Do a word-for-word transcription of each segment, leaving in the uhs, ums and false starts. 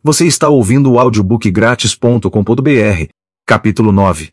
Você está ouvindo o audiobook grátis ponto com ponto br, capítulo nove.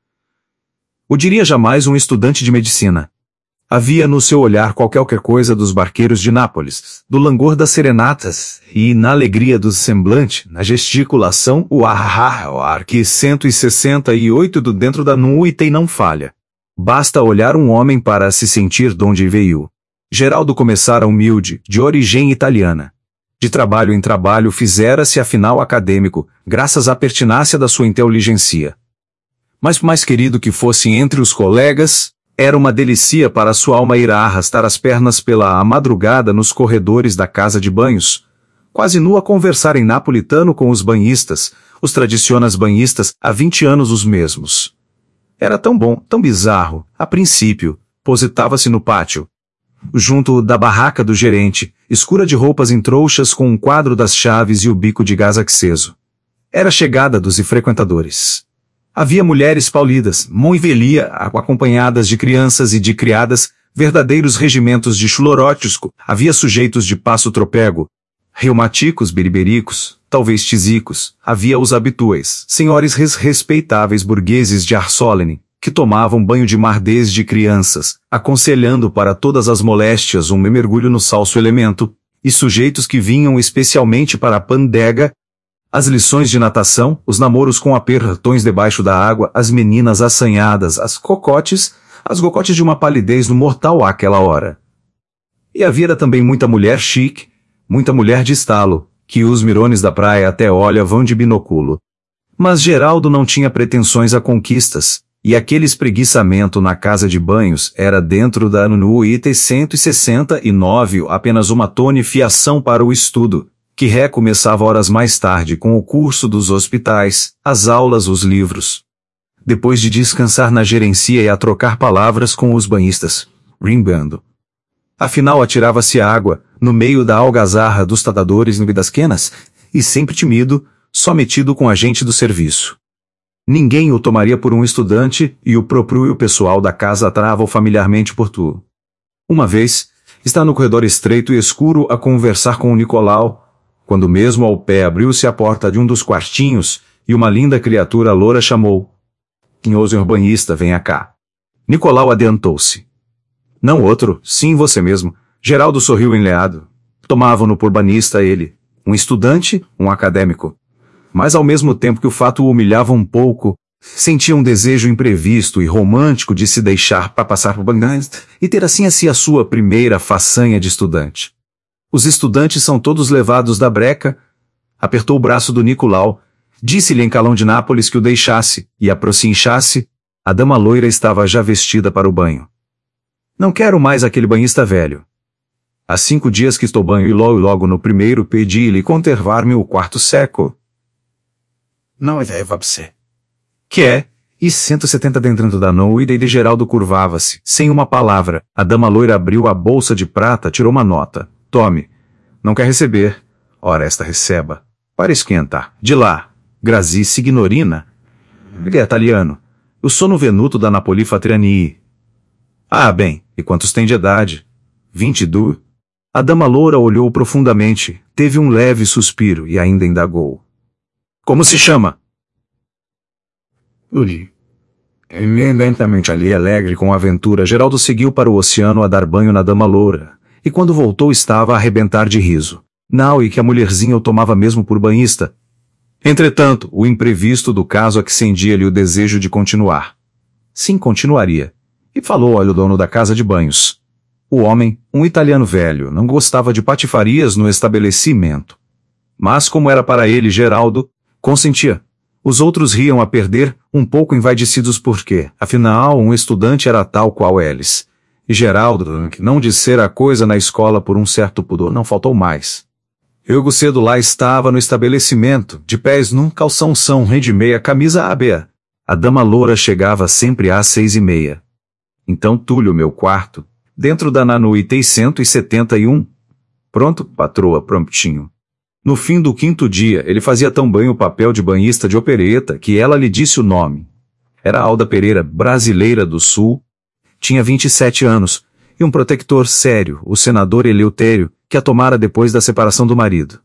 O diria jamais um estudante de medicina. Havia no seu olhar qualquer coisa dos barqueiros de Nápoles, do langor das serenatas, e na alegria do semblante, na gesticulação, o ar, o ar que cento e sessenta e oito do dentro da nuitei não falha. Basta olhar um homem para se sentir donde veio. Geraldo começara humilde, de origem italiana. De trabalho em trabalho fizera-se afinal acadêmico, graças à pertinácia da sua inteligência. Mas por mais querido que fosse entre os colegas, era uma delícia para sua alma ir a arrastar as pernas pela madrugada nos corredores da casa de banhos, quase nu a conversar em napolitano com os banhistas, os tradicionais banhistas, há vinte anos os mesmos. Era tão bom, tão bizarro, a princípio, positava-se no pátio, junto da barraca do gerente, escura de roupas em trouxas com um quadro das chaves e o bico de gás aceso. Era chegada dos frequentadores. Havia mulheres paulidas, mão e velia, acompanhadas de crianças e de criadas, verdadeiros regimentos de chulorótico, havia sujeitos de passo tropego, reumáticos beribericos, talvez tisicos, havia os habituais, senhores res respeitáveis burgueses de ar solene, que tomavam banho de mar desde crianças, aconselhando para todas as moléstias um mergulho no salso elemento, e sujeitos que vinham especialmente para a pandega, as lições de natação, os namoros com apertões debaixo da água, as meninas assanhadas, as cocotes, as gocotes de uma palidez no mortal àquela hora. E havia também muita mulher chique, muita mulher de estalo, que os mirones da praia até olha vão de binóculo. Mas Geraldo não tinha pretensões a conquistas, e aquele espreguiçamento na casa de banhos era dentro da nuitei cento e sessenta e nove apenas uma tonifiação para o estudo, que recomeçava horas mais tarde com o curso dos hospitais, as aulas, os livros. Depois de descansar na gerencia e a trocar palavras com os banhistas, rimbando. Afinal atirava-se água, no meio da algazarra dos tadadores e das quenas, e sempre tímido, só metido com a gente do serviço. Ninguém o tomaria por um estudante, e o próprio pessoal da casa trava-o familiarmente por tu. Uma vez, está no corredor estreito e escuro a conversar com o Nicolau, quando mesmo ao pé abriu-se a porta de um dos quartinhos, e uma linda criatura loura chamou. "Ô senhor banhista, venha cá." Nicolau adiantou-se. "Não outro, sim você mesmo." Geraldo sorriu enleado. Tomavam-no por banista ele, um estudante, um acadêmico. Mas ao mesmo tempo que o fato o humilhava um pouco, sentia um desejo imprevisto e romântico de se deixar para passar por banista e ter assim assim a sua primeira façanha de estudante. Os estudantes são todos levados da breca. Apertou o braço do Nicolau, disse-lhe em calão de Nápoles que o deixasse, e aproxinchasse. A dama loira estava já vestida para o banho. "Não quero mais aquele banhista velho. Há cinco dias que estou banho e logo logo no primeiro pedi-lhe conservar-me o quarto seco." "Não é velho, você." "Que é?" E cento e setenta dentro da noite de Geraldo curvava-se, sem uma palavra. A dama loira abriu a bolsa de prata, tirou uma nota. "Tome. Não quer receber? Ora, esta receba. Para esquentar. De lá. Grazi signorina." "Ele é italiano. Eu sou no venuto da Napoli Fatriani." "Ah, bem. E quantos tem de idade?" Vinte e dois. A dama loura olhou profundamente, teve um leve suspiro e ainda indagou. "Como se chama?" "Uli." Lentamente ali, alegre com a aventura, Geraldo seguiu para o oceano a dar banho na dama loura, e quando voltou estava a arrebentar de riso. Não, e que a mulherzinha o tomava mesmo por banhista. Entretanto, o imprevisto do caso acendia-lhe o desejo de continuar. Sim, continuaria. E falou ao dono da casa de banhos. O homem, um italiano velho, não gostava de patifarias no estabelecimento. Mas como era para ele Geraldo, consentia. Os outros riam a perder, um pouco envaidecidos porque, afinal, um estudante era tal qual eles. E Geraldo, que não dissera a coisa na escola por um certo pudor, não faltou mais. Eu cedo lá estava no estabelecimento, de pés num calção são rei de meia camisa A B. A dama loura chegava sempre às seis e meia. Então Túlio meu quarto, dentro da nuitei cento e setenta e um. Pronto, patroa, promptinho. No fim do quinto dia, ele fazia tão bem o papel de banhista de opereta que ela lhe disse o nome. Era Alda Pereira, brasileira do Sul. Tinha vinte e sete anos, e um protector sério, o senador Eleutério, que a tomara depois da separação do marido.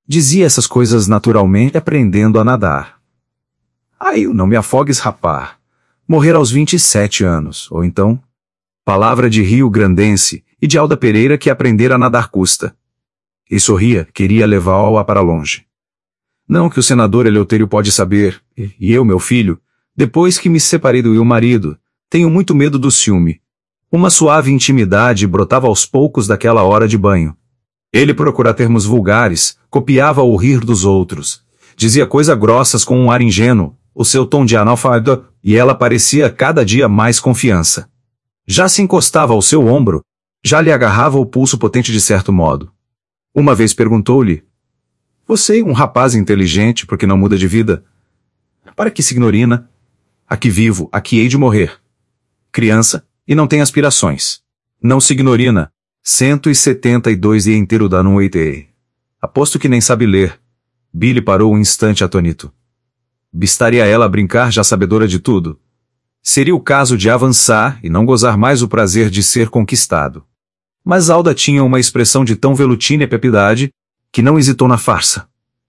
Dizia essas coisas naturalmente aprendendo a nadar. Ai, não me afogues, rapá. Morrer aos vinte e sete anos, ou então... Palavra de Rio Grandense e de Alda Pereira que aprender a nadar custa. E sorria, queria levá-la para longe. Não que o senador Eleutério pode saber, e eu, meu filho, depois que me separei do meu marido, tenho muito medo do ciúme. Uma suave intimidade brotava aos poucos daquela hora de banho. Ele procurava termos vulgares, copiava o rir dos outros, dizia coisas grossas com um ar ingênuo, o seu tom de analfabeto, e ela parecia cada dia mais confiança. Já se encostava ao seu ombro, já lhe agarrava o pulso potente de certo modo. Uma vez perguntou-lhe, você, um rapaz inteligente, porque não muda de vida? Para que signorina? Aqui vivo, aqui hei de morrer. Criança, e não tem aspirações. Não signorina, cento e setenta e dois e inteiro da noite. Aposto que nem sabe ler. Billy parou um instante atônito. Bastaria ela brincar já sabedora de tudo. Seria o caso de avançar e não gozar mais o prazer de ser conquistado. Mas Alda tinha uma expressão de tão velutina e pepidade, que não hesitou na farsa.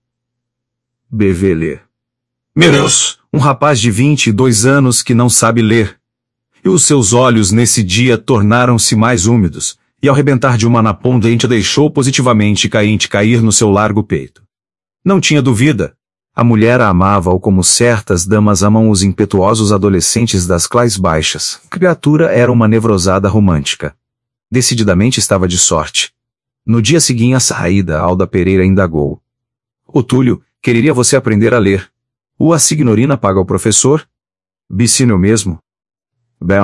Bevê ler. Meu Deus, um rapaz de vinte e dois anos que não sabe ler. E os seus olhos nesse dia tornaram-se mais úmidos, e ao rebentar de uma napondente deixou positivamente cainte cair no seu largo peito. Não tinha dúvida. A mulher a amava-o como certas damas amam os impetuosos adolescentes das classes baixas. A criatura era uma nevrosada romântica. Decididamente estava de sorte. No dia seguinte à saída, Alda Pereira indagou. O Túlio, quereria você aprender a ler. O a signorina paga ao professor? Bicínio mesmo? Bem,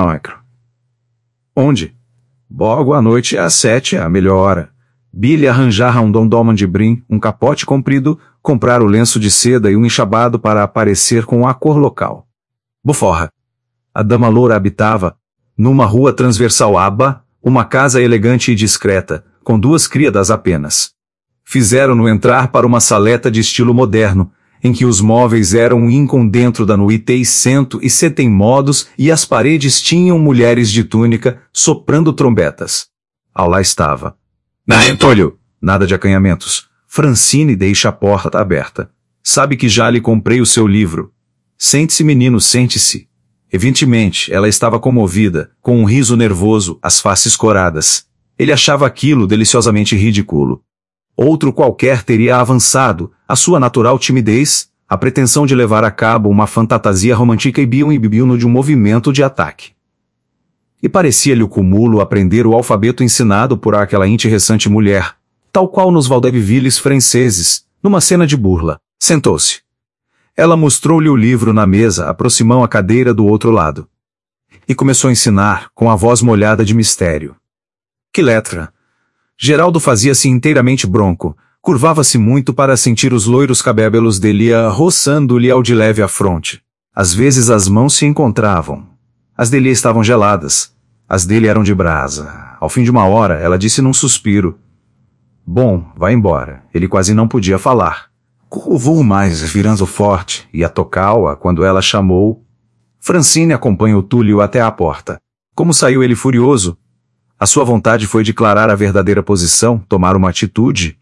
onde? Bogo à noite às sete é a melhor hora. Billy arranjara um dom de brim, um capote comprido, comprar o lenço de seda e um enxabado para aparecer com a cor local. Buforra. A dama loura habitava, numa rua transversal aba, uma casa elegante e discreta, com duas criadas apenas. Fizeram-no entrar para uma saleta de estilo moderno, em que os móveis eram incom dentro da nuitei cento e setem modos e as paredes tinham mulheres de túnica, soprando trombetas. Ao lá estava. Na entolho, nada de acanhamentos. Francine deixa a porta aberta. Sabe que já lhe comprei o seu livro. Sente-se, menino, sente-se. Evidentemente, ela estava comovida, com um riso nervoso, as faces coradas. Ele achava aquilo deliciosamente ridículo. Outro qualquer teria avançado, a sua natural timidez, a pretensão de levar a cabo uma fantasia romântica e biam e bibiu-no de um movimento de ataque. E parecia-lhe o cúmulo aprender o alfabeto ensinado por aquela interessante mulher, tal qual nos vaudevilles franceses, numa cena de burla. Sentou-se. Ela mostrou-lhe o livro na mesa, aproximou a cadeira do outro lado. E começou a ensinar, com a voz molhada de mistério. Que letra! Geraldo fazia-se inteiramente bronco, curvava-se muito para sentir os loiros cabelos dele roçando-lhe ao de leve a fronte. Às vezes as mãos se encontravam. As dele estavam geladas. As dele eram de brasa. Ao fim de uma hora, ela disse num suspiro. Bom, vai embora. Ele quase não podia falar. Curvou mais, virando forte, e a tocá-la quando ela chamou. Francine acompanhou Túlio até a porta. Como saiu ele furioso? A sua vontade foi declarar a verdadeira posição, tomar uma atitude.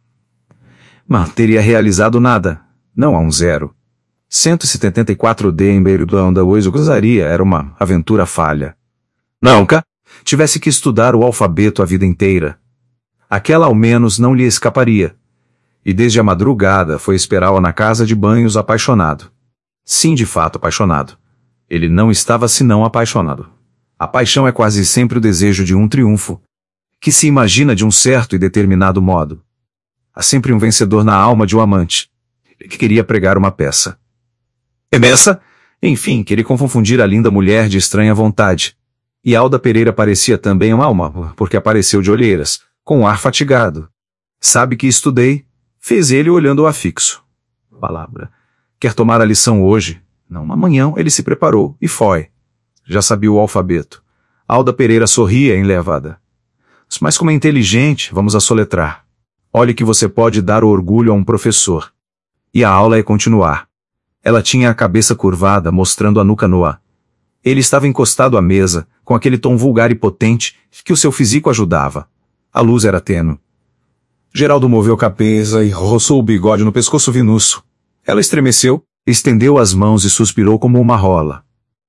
Mas teria realizado nada. Não a um zero. cento e setenta e quatro D em Beirutanda hoje gozaria era uma aventura falha. Nunca tivesse que estudar o alfabeto a vida inteira. Aquela ao menos não lhe escaparia. E desde a madrugada foi esperá-la na casa de banhos apaixonado. Sim, de fato apaixonado. Ele não estava senão apaixonado. A paixão é quase sempre o desejo de um triunfo, que se imagina de um certo e determinado modo. Há sempre um vencedor na alma de um amante, que queria pregar uma peça. E nessa, enfim, queria confundir a linda mulher de estranha vontade. E Alda Pereira parecia também uma alma, porque apareceu de olheiras, com um ar fatigado. Sabe que estudei? Fez ele olhando-o a fixo. Palavra. Quer tomar a lição hoje? Não, amanhã ele se preparou, e foi. Já sabia o alfabeto. Alda Pereira sorria enlevada. Mas como é inteligente, vamos a soletrar. Olhe que você pode dar o orgulho a um professor. E a aula é continuar. Ela tinha a cabeça curvada, mostrando a nuca nua. Ele estava encostado à mesa, com aquele tom vulgar e potente, que o seu físico ajudava. A luz era tênue. Geraldo moveu a cabeça e roçou o bigode no pescoço vinuço. Ela estremeceu, estendeu as mãos e suspirou como uma rola.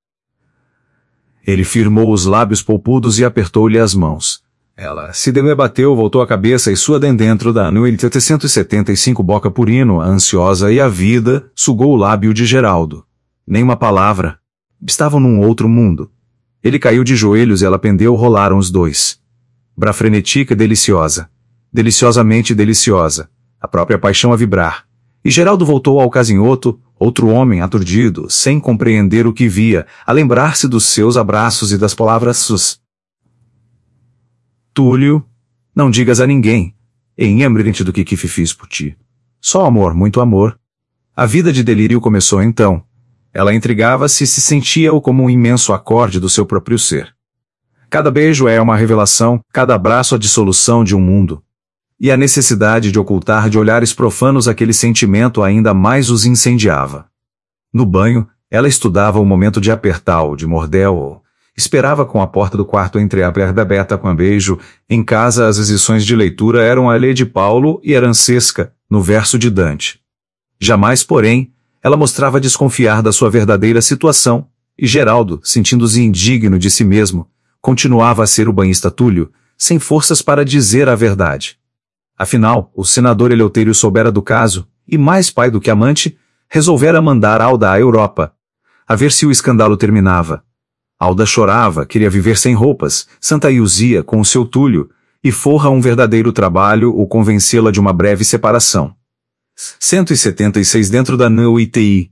Ele firmou os lábios polpudos e apertou-lhe as mãos. Ela se debateu, voltou a cabeça e sua dentro da mil oitocentos e setenta e cinco boca purino, ansiosa, e a vida sugou o lábio de Geraldo. Nem uma palavra. Estavam num outro mundo. Ele caiu de joelhos e ela pendeu, rolaram os dois. Brafrenética e deliciosa. Deliciosamente deliciosa. A própria paixão a vibrar. E Geraldo voltou ao casinhoto, outro homem aturdido, sem compreender o que via, a lembrar-se dos seus abraços e das palavras sus. Túlio, não digas a ninguém, em lembre-te do que que fiz por ti. Só amor, muito amor. A vida de delírio começou então. Ela intrigava-se e se sentia-o como um imenso acorde do seu próprio ser. Cada beijo é uma revelação, cada abraço a dissolução de um mundo. E a necessidade de ocultar de olhares profanos aquele sentimento ainda mais os incendiava. No banho, ela estudava o momento de apertar-o, de mordê-o. Esperava com a porta do quarto entreaberta com um beijo. Em casa as exceções de leitura eram a lei de Paulo e Arancesca, no verso de Dante. Jamais, porém, ela mostrava desconfiar da sua verdadeira situação, e Geraldo, sentindo-se indigno de si mesmo, continuava a ser o banhista Túlio, sem forças para dizer a verdade. Afinal, o senador Eleutério soubera do caso, e mais pai do que amante, resolvera mandar Alda à Europa, a ver se o escândalo terminava. Alda chorava, queria viver sem roupas, Santa Ilzia com o seu Túlio, e forra um verdadeiro trabalho o convencê-la de uma breve separação. cento e setenta e seis dentro da N U I T I.